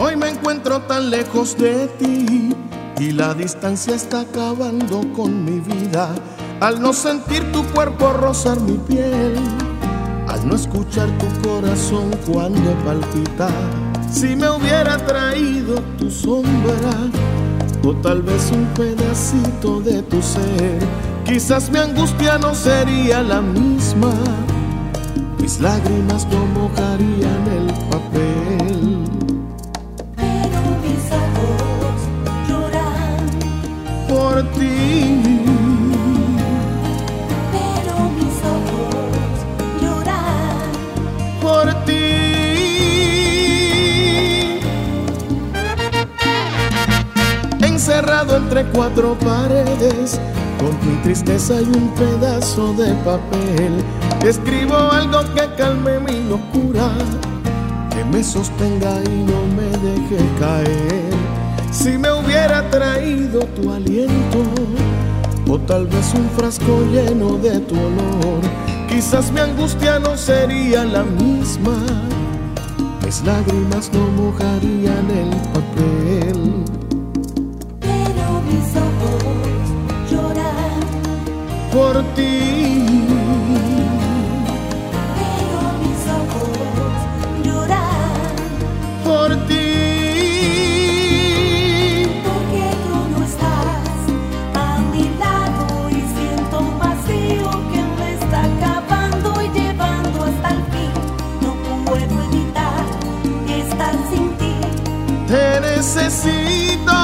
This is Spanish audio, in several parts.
Hoy me encuentro tan lejos de ti y la distancia está acabando con mi vida. Al no sentir tu cuerpo rozar mi piel, al no escuchar tu corazón cuando palpita. Si me hubiera traído tu sombra o tal vez un pedacito de tu ser, quizás mi angustia no sería la misma, mis lágrimas no mojarían el papel. Pero mis ojos lloran Por ti, pero mis ojos lloran por ti. Encerrado entre cuatro paredes, con mi tristeza y un pedazo de papel, escribo algo que calme mi locura, que me sostenga y no me deje caer. Si me hubiera traído tu aliento o tal vez un frasco lleno de tu olor, quizás mi angustia no sería la misma, mis lágrimas no mojarían el papel. pero mis ojos lloran Por ti, pero mis ojos lloran por ti. porque tú no estás a mi lado y siento un vacío que me está acabando y llevando hasta el fin. No puedo evitar estar sin ti. Te necesito.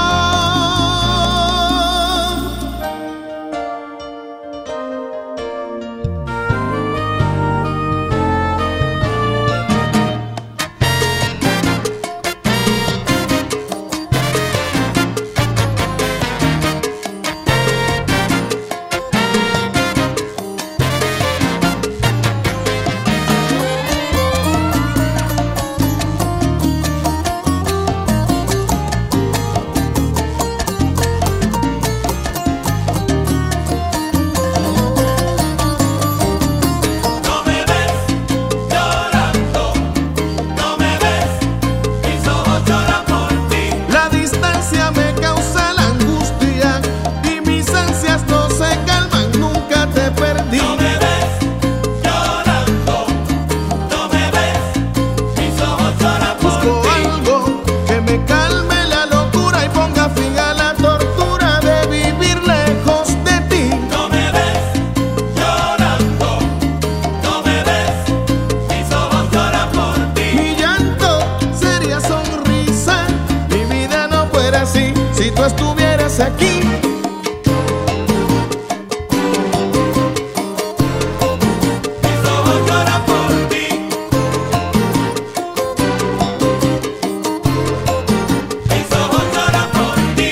Si tú estuvieras aquí, Mis ojos lloran por ti. Mis ojos lloran por ti.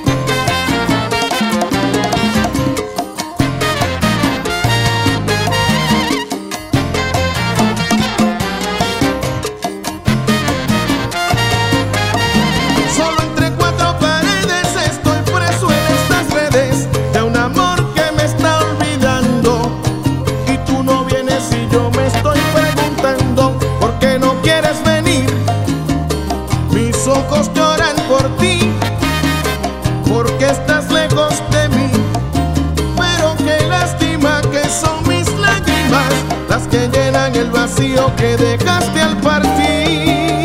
solo entre cuatro paredes estoy preso en estas redes de un amor que me está olvidando. Y tú no vienes y yo me estoy preguntando ¿por qué no quieres venir? Mis ojos lloran por ti, porque estás lejos de mí. Pero qué lástima que son mis lágrimas las que llenan el vacío que dejaste al partir.